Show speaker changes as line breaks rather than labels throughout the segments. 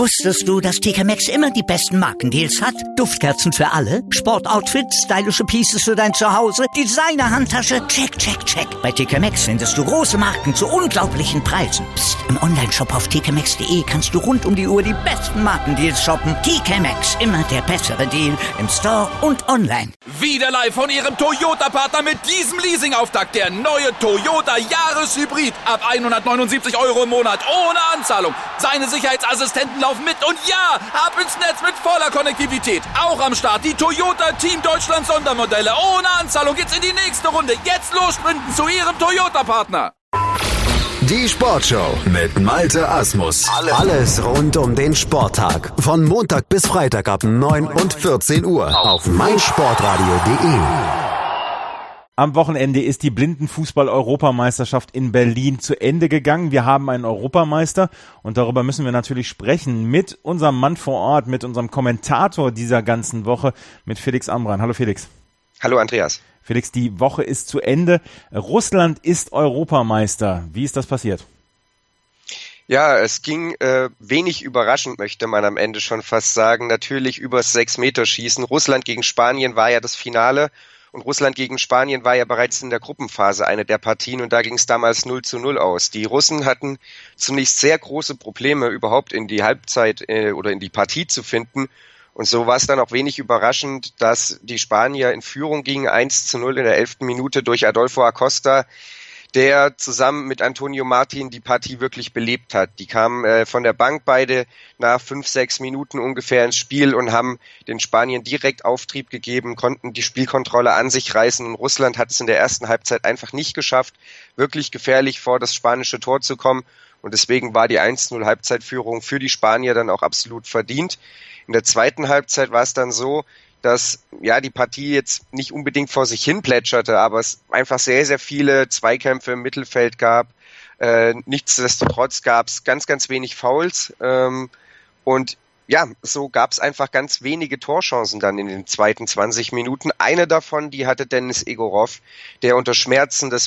Wusstest du, dass TK Maxx immer die besten Markendeals hat? Duftkerzen für alle, Sportoutfits, stylische Pieces für dein Zuhause, Designer-Handtasche, check, check, check. Bei TK Maxx findest du große Marken zu unglaublichen Preisen. Psst. Im Onlineshop auf tkmaxx.de kannst du rund um die Uhr die besten Markendeals shoppen. TK Maxx, immer der bessere Deal im Store und online.
Wieder live von Ihrem Toyota-Partner mit diesem Leasing-Auftakt. Der neue Toyota Jahreshybrid. Ab 179 € im Monat. Ohne Anzahlung. Seine Sicherheitsassistenten laufen mit. Und ja, ab ins Netz mit voller Konnektivität. Auch am Start die Toyota Team Deutschland Sondermodelle. Ohne Anzahlung geht's in die nächste Runde. Jetzt los sprinten zu Ihrem Toyota-Partner.
Die Sportshow mit Malte Asmus. Alles rund um den Sporttag. Von Montag bis Freitag ab 9 und 14 Uhr auf meinsportradio.de.
Am Wochenende ist die Blindenfußball-Europameisterschaft in Berlin zu Ende gegangen. Wir haben einen Europameister und darüber müssen wir natürlich sprechen mit unserem Mann vor Ort, mit unserem Kommentator dieser ganzen Woche, mit Felix Amran. Hallo Felix.
Hallo Andreas.
Felix, die Woche ist zu Ende. Russland ist Europameister. Wie ist das passiert?
Ja, es ging wenig überraschend, möchte man am Ende schon fast sagen. Natürlich übers 6-Meter-Schießen. Russland gegen Spanien war ja das Finale und Russland gegen Spanien war ja bereits in der Gruppenphase eine der Partien und da ging es damals 0:0 aus. Die Russen hatten zunächst sehr große Probleme, überhaupt in die Halbzeit oder in die Partie zu finden. Und so war es dann auch wenig überraschend, dass die Spanier in Führung gingen, 1:0 in der 11. Minute durch Adolfo Acosta, der zusammen mit Antonio Martin die Partie wirklich belebt hat. Die kamen von der Bank beide nach 5-6 Minuten ungefähr ins Spiel und haben den Spaniern direkt Auftrieb gegeben, konnten die Spielkontrolle an sich reißen. Und Russland hat es in der ersten Halbzeit einfach nicht geschafft, wirklich gefährlich vor das spanische Tor zu kommen. Und deswegen war die 1:0 Halbzeitführung für die Spanier dann auch absolut verdient. In der zweiten Halbzeit war es dann so, dass ja die Partie jetzt nicht unbedingt vor sich hin plätscherte, aber es einfach sehr, sehr viele Zweikämpfe im Mittelfeld gab. Nichtsdestotrotz gab es ganz, ganz wenig Fouls. Und ja, so gab es einfach ganz wenige Torchancen dann in den zweiten 20 Minuten. Eine davon, die hatte Denis Egorov, der unter Schmerzen das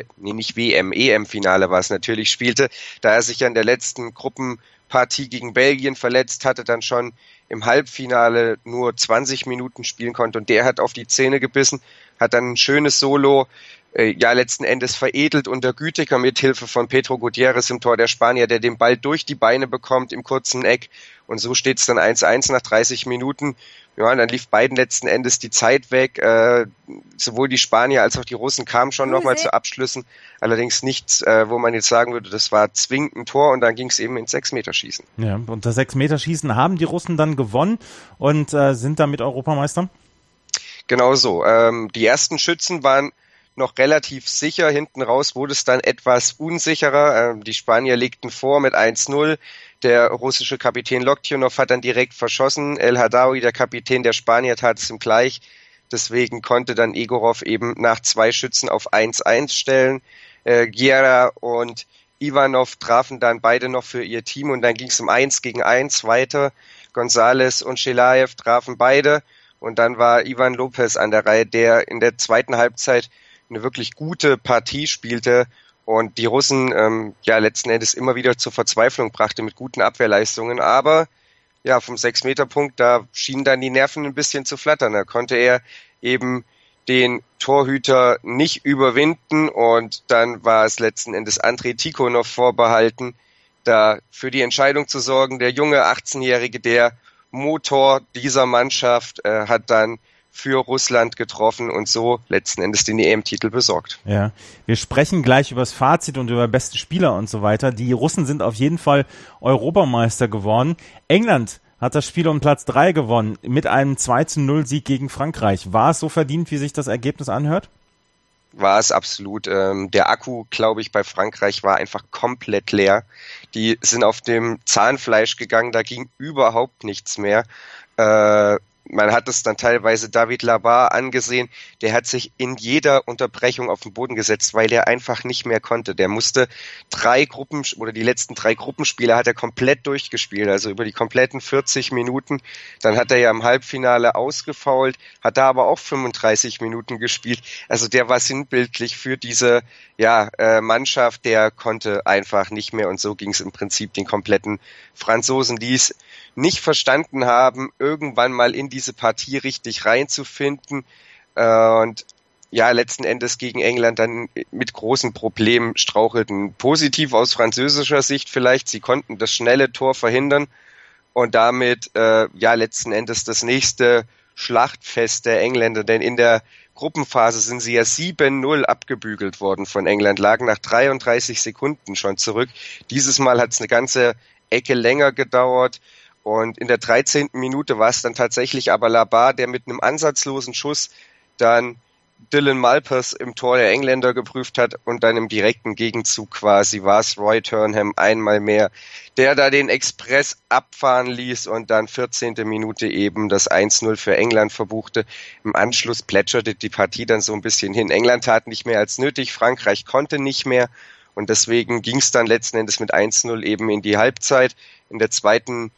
EM-Finale war es natürlich, spielte, da er sich ja in der letzten Gruppenpartie gegen Belgien verletzt hatte, dann schon im Halbfinale nur 20 Minuten spielen konnte und der hat auf die Zähne gebissen, hat dann ein schönes Solo letzten Endes veredelt unter Gütiger mit Hilfe von Pedro Gutierrez im Tor der Spanier, der den Ball durch die Beine bekommt im kurzen Eck und so steht es dann 1:1 nach 30 Minuten. Ja, und dann lief beiden letzten Endes die Zeit weg. Sowohl die Spanier als auch die Russen kamen schon nochmal zu Abschlüssen. Allerdings nichts, wo man jetzt sagen würde, das war zwingend ein Tor und dann ging es eben ins 6-Meter-Schießen.
Ja, und das 6-Meter-Schießen haben die Russen dann gewonnen und sind damit Europameister?
Genau so. Die ersten Schützen waren noch relativ sicher. Hinten raus wurde es dann etwas unsicherer. Die Spanier legten vor mit 1:0. Der russische Kapitän Loktionov hat dann direkt verschossen. El Hadaoui, der Kapitän der Spanier, tat es ihm gleich. Deswegen konnte dann Egorov eben nach 2 Schützen auf 1:1 stellen. Guerra und Ivanov trafen dann beide noch für ihr Team und dann ging es um 1-gegen-1 weiter. González und Chelaev trafen beide und dann war Ivan Lopez an der Reihe, der in der zweiten Halbzeit eine wirklich gute Partie spielte und die Russen letzten Endes immer wieder zur Verzweiflung brachte mit guten Abwehrleistungen. Aber ja, vom 6-Meter-Punkt, da schienen dann die Nerven ein bisschen zu flattern. Da konnte er eben den Torhüter nicht überwinden und dann war es letzten Endes Andrei Tikhonov vorbehalten, da für die Entscheidung zu sorgen. Der junge 18-Jährige, der Motor dieser Mannschaft, hat dann für Russland getroffen und so letzten Endes den EM-Titel besorgt.
Ja, wir sprechen gleich über das Fazit und über beste Spieler und so weiter. Die Russen sind auf jeden Fall Europameister geworden. England hat das Spiel um Platz 3 gewonnen mit einem 2:0 Sieg gegen Frankreich. War es so verdient, wie sich das Ergebnis anhört?
War es absolut. Der Akku, glaube ich, bei Frankreich war einfach komplett leer. Die sind auf dem Zahnfleisch gegangen, da ging überhaupt nichts mehr. man hat es dann teilweise David Labar angesehen, der hat sich in jeder Unterbrechung auf den Boden gesetzt, weil er einfach nicht mehr konnte. Der musste die letzten 3 Gruppenspiele hat er komplett durchgespielt, also über die kompletten 40 Minuten. Dann hat er ja im Halbfinale ausgefoult, hat da aber auch 35 Minuten gespielt. Also der war sinnbildlich für diese Mannschaft, der konnte einfach nicht mehr, und so ging es im Prinzip den kompletten Franzosen, die es nicht verstanden haben, irgendwann mal in diese Partie richtig reinzufinden und letzten Endes gegen England dann mit großen Problemen strauchelten. Positiv aus französischer Sicht vielleicht, sie konnten das schnelle Tor verhindern und damit letzten Endes das nächste Schlachtfest der Engländer, denn in der Gruppenphase sind sie ja 7-0 abgebügelt worden von England, lagen nach 33 Sekunden schon zurück. Dieses Mal hat es eine ganze Ecke länger gedauert. Und in der 13. Minute war es dann tatsächlich aber Labar, der mit einem ansatzlosen Schuss dann Dylan Malpas im Tor der Engländer geprüft hat, und dann im direkten Gegenzug quasi war es Roy Turnham einmal mehr, der da den Express abfahren ließ und dann 14. Minute eben das 1-0 für England verbuchte. Im Anschluss plätscherte die Partie dann so ein bisschen hin. England tat nicht mehr als nötig, Frankreich konnte nicht mehr, und deswegen ging es dann letzten Endes mit 1-0 eben in die Halbzeit. In den zweiten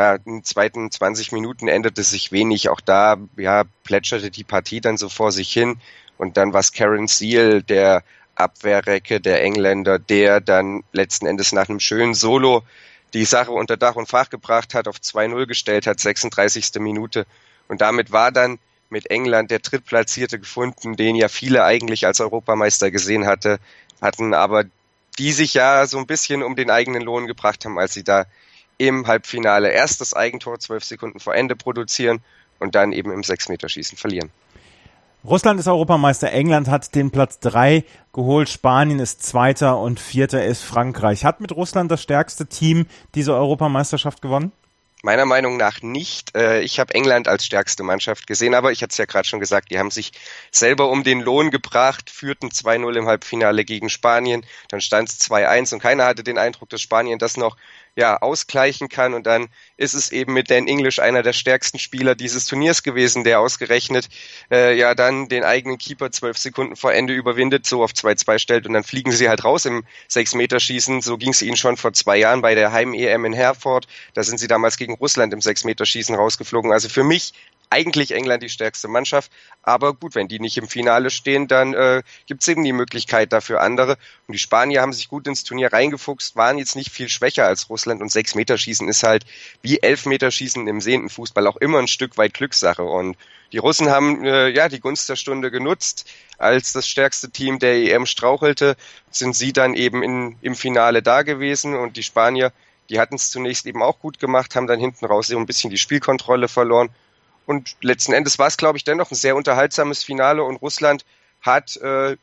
20 Minuten änderte sich wenig. Auch da plätscherte die Partie dann so vor sich hin. Und dann war es Karen Seal, der Abwehrrecke der Engländer, der dann letzten Endes nach einem schönen Solo die Sache unter Dach und Fach gebracht hat, auf 2-0 gestellt hat, 36. Minute. Und damit war dann mit England der Drittplatzierte gefunden, den ja viele eigentlich als Europameister gesehen hatten, aber die sich ja so ein bisschen um den eigenen Lohn gebracht haben, als sie da im Halbfinale erst das Eigentor 12 Sekunden vor Ende produzieren und dann eben im 6-Meter-Schießen verlieren.
Russland ist Europameister, England hat den Platz 3 geholt, Spanien ist Zweiter und Vierter ist Frankreich. Hat mit Russland das stärkste Team diese Europameisterschaft gewonnen?
Meiner Meinung nach nicht. Ich habe England als stärkste Mannschaft gesehen, aber ich hatte es ja gerade schon gesagt, die haben sich selber um den Lohn gebracht, führten 2-0 im Halbfinale gegen Spanien, dann stand es 2-1 und keiner hatte den Eindruck, dass Spanien das noch ausgleichen kann, und dann ist es eben mit Dan English einer der stärksten Spieler dieses Turniers gewesen, der ausgerechnet dann den eigenen Keeper 12 Sekunden vor Ende überwindet, so auf 2-2 stellt, und dann fliegen sie halt raus im 6-Meter-Schießen. So ging es ihnen schon vor 2 Jahren bei der Heim-EM in Herford. Da sind sie damals gegen Russland im 6-Meter-Schießen rausgeflogen. Also für mich eigentlich England die stärkste Mannschaft, aber gut, wenn die nicht im Finale stehen, dann gibt es eben die Möglichkeit dafür andere. Und die Spanier haben sich gut ins Turnier reingefuchst, waren jetzt nicht viel schwächer als Russland, und 6-Meter-Schießen ist halt wie 11-Meter-Schießen im sehenden Fußball auch immer ein Stück weit Glückssache. Und die Russen haben die Gunst der Stunde genutzt. Als das stärkste Team der EM strauchelte, sind sie dann eben im Finale da gewesen, und die Spanier, die hatten es zunächst eben auch gut gemacht, haben dann hinten raus so ein bisschen die Spielkontrolle verloren. Und letzten Endes war es, glaube ich, dennoch ein sehr unterhaltsames Finale, und Russland hat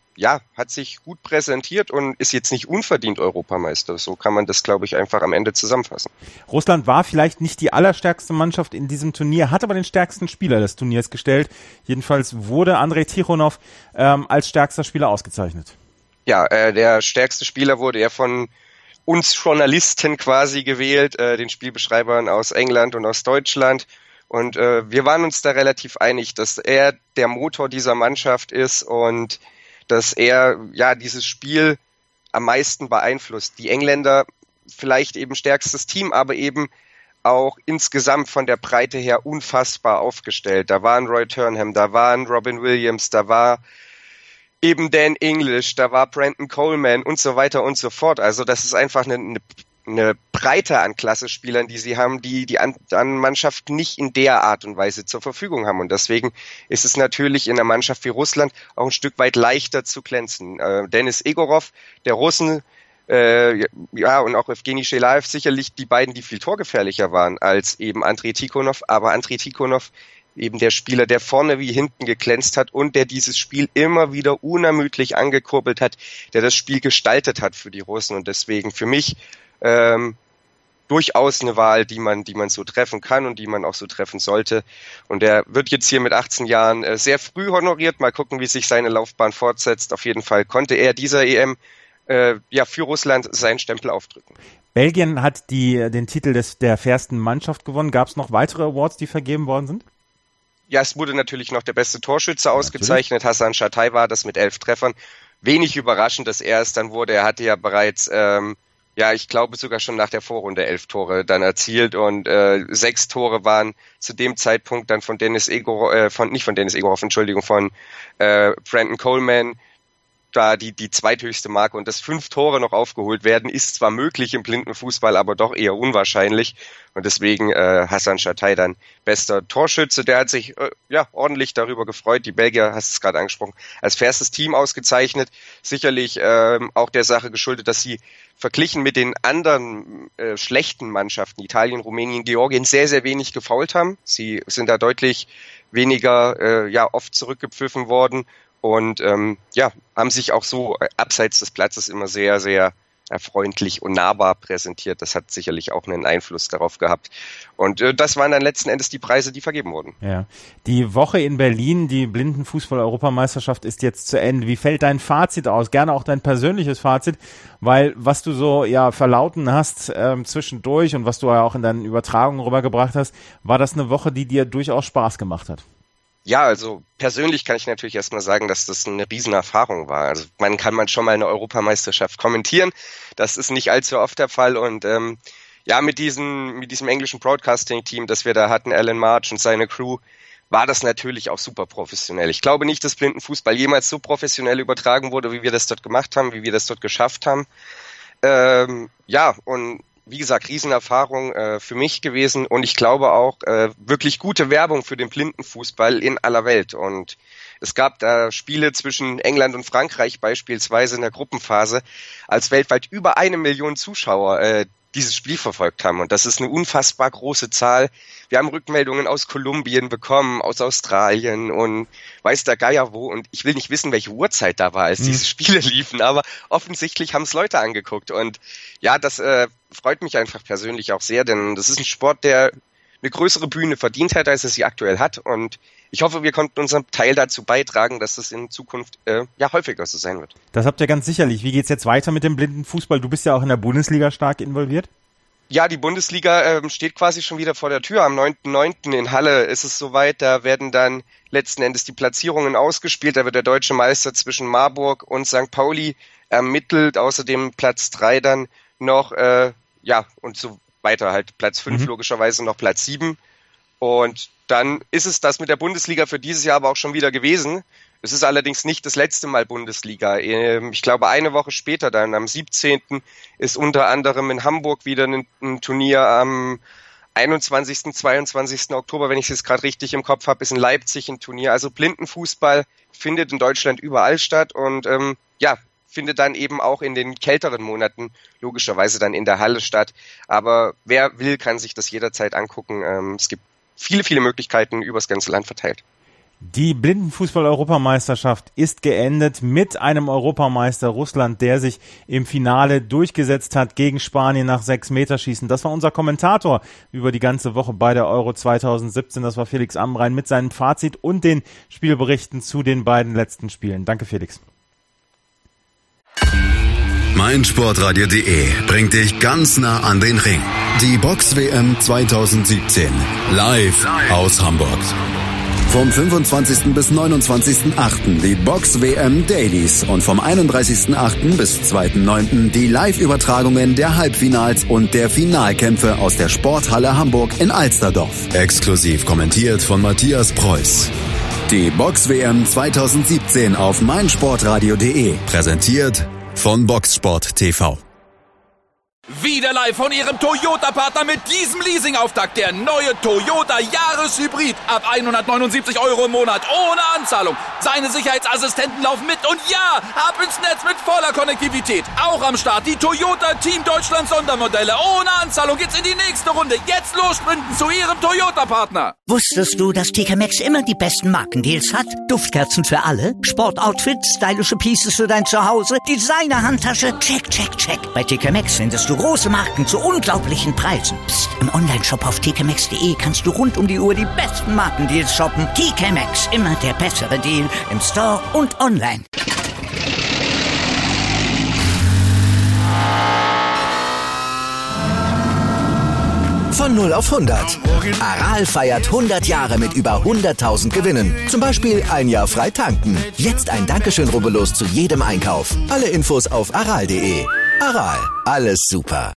sich gut präsentiert und ist jetzt nicht unverdient Europameister. So kann man das, glaube ich, einfach am Ende zusammenfassen.
Russland war vielleicht nicht die allerstärkste Mannschaft in diesem Turnier, hat aber den stärksten Spieler des Turniers gestellt. Jedenfalls wurde Andrei Tichonov als stärkster Spieler ausgezeichnet. Ja,
der stärkste Spieler wurde ja von uns Journalisten quasi gewählt, den Spielbeschreibern aus England und aus Deutschland. Und wir waren uns da relativ einig, dass er der Motor dieser Mannschaft ist und dass er dieses Spiel am meisten beeinflusst. Die Engländer vielleicht eben stärkstes Team, aber eben auch insgesamt von der Breite her unfassbar aufgestellt. Da waren Roy Turnham, da waren Robin Williams, da war eben Dan English, da war Brandon Coleman und so weiter und so fort. Also das ist einfach eine Breite an Klassespielern, die sie haben, die anderen Mannschaften nicht in der Art und Weise zur Verfügung haben. Und deswegen ist es natürlich in einer Mannschaft wie Russland auch ein Stück weit leichter zu glänzen. Denis Egorov, der Russen, und auch Evgeny Shelaev, sicherlich die beiden, die viel torgefährlicher waren als eben Andrei Tikhonov. Aber Andrei Tikhonov, eben der Spieler, der vorne wie hinten geglänzt hat und der dieses Spiel immer wieder unermüdlich angekurbelt hat, der das Spiel gestaltet hat für die Russen. Und deswegen für mich durchaus eine Wahl, die man so treffen kann und die man auch so treffen sollte. Und er wird jetzt hier mit 18 Jahren sehr früh honoriert. Mal gucken, wie sich seine Laufbahn fortsetzt. Auf jeden Fall konnte er dieser EM für Russland seinen Stempel aufdrücken.
Belgien hat den Titel der fairsten Mannschaft gewonnen. Gab es noch weitere Awards, die vergeben worden sind?
ja, es wurde natürlich noch der beste Torschütze ausgezeichnet. Hassan Şatay war das mit 11 Treffern. Wenig überraschend, dass er es dann wurde. Er hatte ja bereits, ich glaube sogar schon nach der Vorrunde 11 Tore dann erzielt und 6 Tore waren zu dem Zeitpunkt dann von Brandon Coleman da die zweithöchste Marke, und dass 5 Tore noch aufgeholt werden, ist zwar möglich im Blindenfußball, aber doch eher unwahrscheinlich, und deswegen Hassan Şatay dann bester Torschütze. Der hat sich ordentlich darüber gefreut. Die Belgier, hast es gerade angesprochen, als faires Team ausgezeichnet, sicherlich auch der Sache geschuldet, dass sie verglichen mit den anderen schlechten Mannschaften, Italien, Rumänien, Georgien, sehr, sehr wenig gefoult haben. Sie sind da deutlich weniger oft zurückgepfiffen worden. Und haben sich auch so abseits des Platzes immer sehr, sehr freundlich und nahbar präsentiert. Das hat sicherlich auch einen Einfluss darauf gehabt. Und das waren dann letzten Endes die Preise, die vergeben wurden. Ja.
Die Woche in Berlin, die Blindenfußball-Europameisterschaft ist jetzt zu Ende. Wie fällt dein Fazit aus? Gerne auch dein persönliches Fazit, weil was du so verlauten hast zwischendurch und was du ja auch in deinen Übertragungen rübergebracht hast, war das eine Woche, die dir durchaus Spaß gemacht hat?
Ja, also persönlich kann ich natürlich erstmal sagen, dass das eine Riesenerfahrung war. Also man kann schon mal eine Europameisterschaft kommentieren. Das ist nicht allzu oft der Fall. Und mit diesem englischen Broadcasting-Team, das wir da hatten, Alan March und seine Crew, war das natürlich auch super professionell. Ich glaube nicht, dass Blindenfußball jemals so professionell übertragen wurde, wie wir das dort gemacht haben, wie wir das dort geschafft haben. Und wie gesagt, Riesenerfahrung für mich gewesen, und ich glaube auch wirklich gute Werbung für den Blindenfußball in aller Welt. Und es gab da Spiele zwischen England und Frankreich beispielsweise in der Gruppenphase, als weltweit über 1 Million Zuschauer dieses Spiel verfolgt haben. Und das ist eine unfassbar große Zahl. Wir haben Rückmeldungen aus Kolumbien bekommen, aus Australien und weiß der Geier wo. Und ich will nicht wissen, welche Uhrzeit da war, als diese Spiele liefen. Aber offensichtlich haben es Leute angeguckt. Und ja, das freut mich einfach persönlich auch sehr, denn das ist ein Sport, der eine größere Bühne verdient hat, als es sie aktuell hat. Und ich hoffe, wir konnten unseren Teil dazu beitragen, dass das in Zukunft häufiger so sein wird. Das habt ihr ganz sicherlich. Wie geht's jetzt weiter mit dem Blindenfußball? Du bist ja auch in der Bundesliga stark involviert. Ja, die Bundesliga steht quasi schon wieder vor der Tür. Am 9.9. in Halle ist es soweit. Da werden dann letzten Endes die Platzierungen ausgespielt. Da wird der deutsche Meister zwischen Marburg und St. Pauli ermittelt. Außerdem Platz 3 dann noch, und so weiter halt. Platz 5 logischerweise noch Platz 7. Und dann ist es das mit der Bundesliga für dieses Jahr aber auch schon wieder gewesen. Es ist allerdings nicht das letzte Mal Bundesliga. Ich glaube, eine Woche später, dann am 17. ist unter anderem in Hamburg wieder ein Turnier. Am 21., 22. Oktober, wenn ich es jetzt gerade richtig im Kopf habe, ist in Leipzig ein Turnier. Also Blindenfußball findet in Deutschland überall statt und findet dann eben auch in den kälteren Monaten logischerweise dann in der Halle statt. Aber wer will, kann sich das jederzeit angucken. Es gibt viele, viele Möglichkeiten übers ganze Land verteilt. Die Blindenfußball-Europameisterschaft ist geendet mit einem Europameister Russland, der sich im Finale durchgesetzt hat gegen Spanien nach 6-Meter-Schießen. Das war unser Kommentator über die ganze Woche bei der Euro 2017. Das war Felix Amrein mit seinem Fazit und den Spielberichten zu den beiden letzten Spielen. Danke, Felix.
meinsportradio.de bringt dich ganz nah an den Ring. Die Box-WM 2017. Live aus Hamburg. Vom 25. bis 29.8. die Box-WM Dailies und vom 31.8. bis 2.9. die Live-Übertragungen der Halbfinals und der Finalkämpfe aus der Sporthalle Hamburg in Alsterdorf. Exklusiv kommentiert von Matthias Preuß. Die Box-WM 2017 auf meinsportradio.de. Präsentiert von Boxsport TV.
Wieder live von Ihrem Toyota-Partner mit diesem Leasing-Auftakt. Der neue Toyota Jahreshybrid. Ab 179 € im Monat. Ohne Anzahlung. Seine Sicherheitsassistenten laufen mit. Und ja, ab ins Netz mit voller Konnektivität. Auch am Start die Toyota Team Deutschland Sondermodelle. Ohne Anzahlung geht's in die nächste Runde. Jetzt los sprinten zu Ihrem Toyota-Partner.
Wusstest du, dass TK Maxx immer die besten Markendeals hat? Duftkerzen für alle, Sportoutfits, stylische Pieces für dein Zuhause, Designer-Handtasche, check, check, check. Bei TK Maxx findest du große Marken zu unglaublichen Preisen. Psst. Im Onlineshop auf tkmaxx.de kannst du rund um die Uhr die besten Markendeals shoppen. TK Maxx, immer der bessere Deal im Store und online.
Von 0 auf 100. Aral feiert 100 Jahre mit über 100.000 Gewinnen. Zum Beispiel ein Jahr frei tanken. Jetzt ein Dankeschön, rubbellos zu jedem Einkauf. Alle Infos auf aral.de. Aral, alles super.